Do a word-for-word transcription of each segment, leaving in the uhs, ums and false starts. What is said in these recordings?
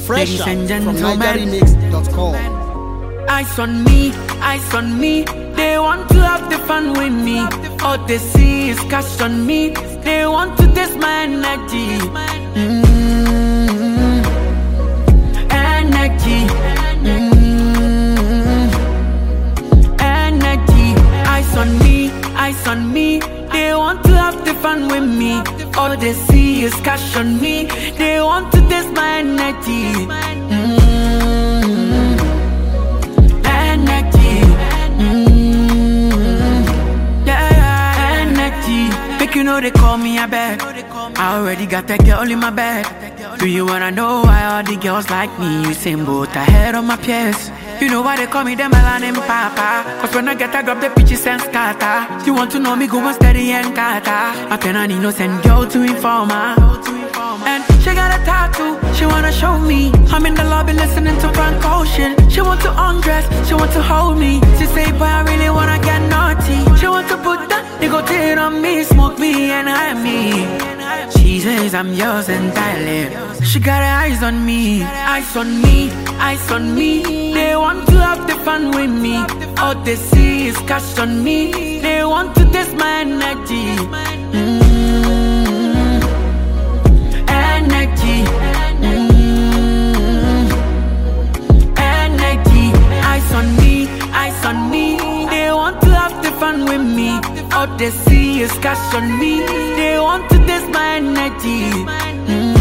Fresh Ladies out and from gentlemen, niger remix dot com. eyes on me, eyes on me. They want to have the fun with me. All they see is cash on me. They want to test my energy. Mm-hmm. Energy. Mm-hmm. Energy. Eyes on me, eyes on me. They want to have the fun with me. All they see is cash on me. They want to test my energy. Mm-hmm. Energy. Mm-hmm. Yeah, energy. Make you know they call me a bad. I already got that girl in my bed. Do you wanna know why all the girls like me? You same boat ahead of my peers. You know why they call me the melanin papa? Cause when I get I grab the pitches and scatter. You want to know me go on steady and kata. I pen an innocent girl to informer. And she got a tattoo, she wanna show me. I'm in the lobby listening to Frank Ocean. She want to undress, she want to hold me. She say, boy, I really wanna get naughty. She want to put that nicotine on me, smoke me and hide me. She says I'm yours entirely. She got her eyes on me, eyes on me, eyes on me. They want to have the fun with me. All they see is cash on me. They want to test my energy. Mm-hmm. Energy. Mm-hmm. Energy. Eyes on me, eyes on me. They want to have the fun with me. All they see is cash on me. They want to test my energy. Mm-hmm.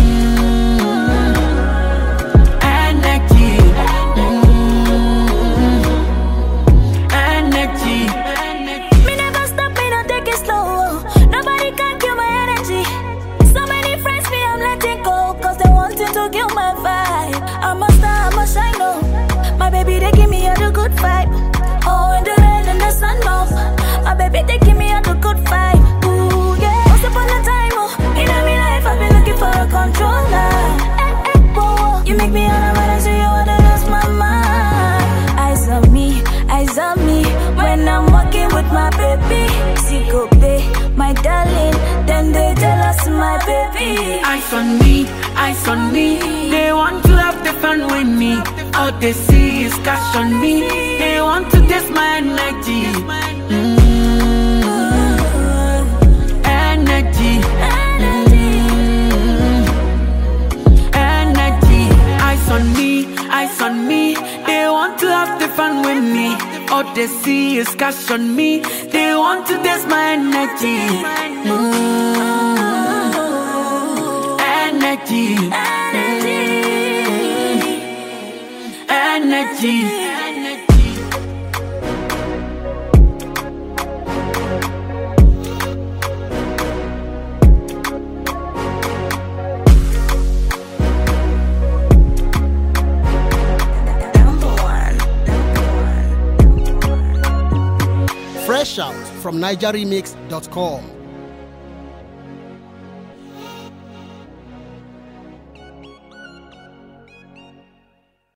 Energy. Mm-hmm. Energy. Me never stop, me don't take it slow. Nobody can kill my energy. So many friends me I'm letting go, cause they wanting to kill my vibe. I'm a star, I'm a shine, oh. My baby, they give me all the good vibe. Oh, in the rain and the sun, oh. My baby, they give me all the good vibe. Ooh, yeah. Once upon a time, oh. In my life, I've been looking for a controller. Eh, eh, whoa. You make me all the better, so you wanna lose my mind. Eyes on me, eyes on me. When I'm walking with my baby, see go pay, my darling. Then they jealous, my baby. Eyes on me, eyes on me. They want to have the fun with me. All they see is cash on me. They want to test my energy. Mm-hmm. Energy. Mm-hmm. Energy. Eyes on me, eyes on me. They want to have the fun with me. All they see is cash on me. They want to test my energy. Mm-hmm. Energy. Energy. Energy. Fresh out from niger remix dot com.